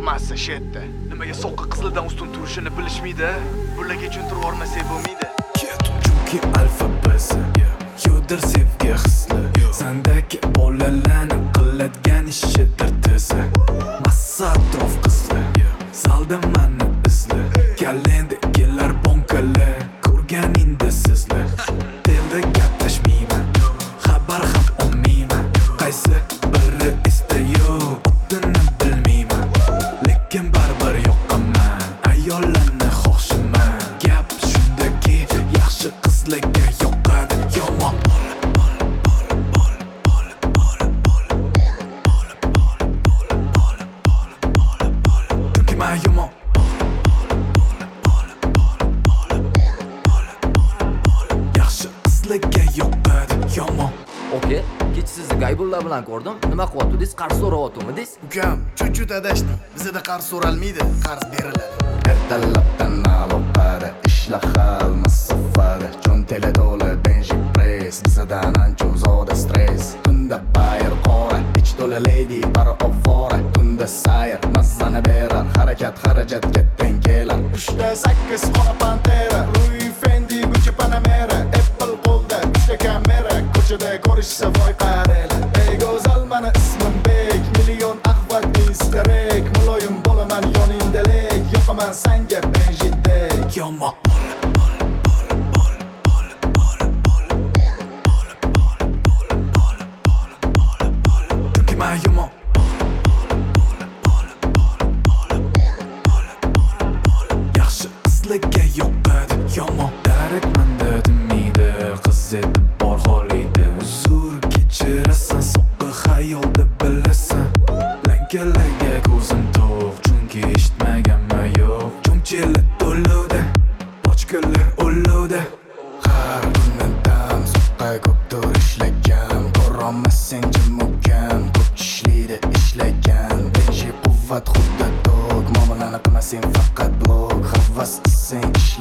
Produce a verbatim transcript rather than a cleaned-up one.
massa shetda. Nimaga soqqa qizildan ustun turishini bilishmaydi. Bularga tushuntirib yormasak bo'lmaydi. Chunki alfabesi yo'dir sevgi hisli. Sendagi bolalarni qiladigan ishidir tizi. Massa atrof qizli, salda mani izli. Kalenda kelar bonkali, ko'rganingda sizli. Telda gaplashmayman, xabar ham olmayman. Qaysi biri istayo, otini bilmayman. Lekin baribir yoqaman, ayollarni xohishiman. Gap shundaki, yaxshi qizlarga yoqadi yomon. Yomon yaxshi qizlarga yoqadi yomon. Oke, kecha sizni Gaybullar bilan ko'rdim. Nima qilyaptidingiz? Qarz so'rayaptidingiz? Ukam, chunchut adashdim. Bizda qarz so'ralmaydi, qarz beriladi. Ertalabdan aloqada ishla hal masofada cho'ntela to'la benji press bizadan ancha uzoqda stress tunda bayir qora ich to'la lady bar ovora tunda sayr mazzani berar harakat xarajatga teng kelar uchta sakkiz qora pantera Louis Fendi Gucci Panamera Apple qo'lda uchta kamera ko'chada ko'rishsa voy qaranglar ey go'zal mani ismim Bek million ahvat istarek muloyim bo'laman yoningdalik yoqaman senga benjidek Yomon yomon yaxshi qizlarga yoqadi yomon. Darak manda demaydi, qiz edi bor holida. Uzr kechirasan, soqqa xayolda bilasan. Lankalarga ko'zim to'q, chunki eshitmaganman yo'q. Cho'mchilar to'lovda, bochkalar o'lovda. har kuni dam soqqa ko'pdir ishlagan ko'rolmasang jim ukam ko'p ishlaydi ishlagan benji quvvat xuddi tok muomalani qilmasang faqat blok havas qilsang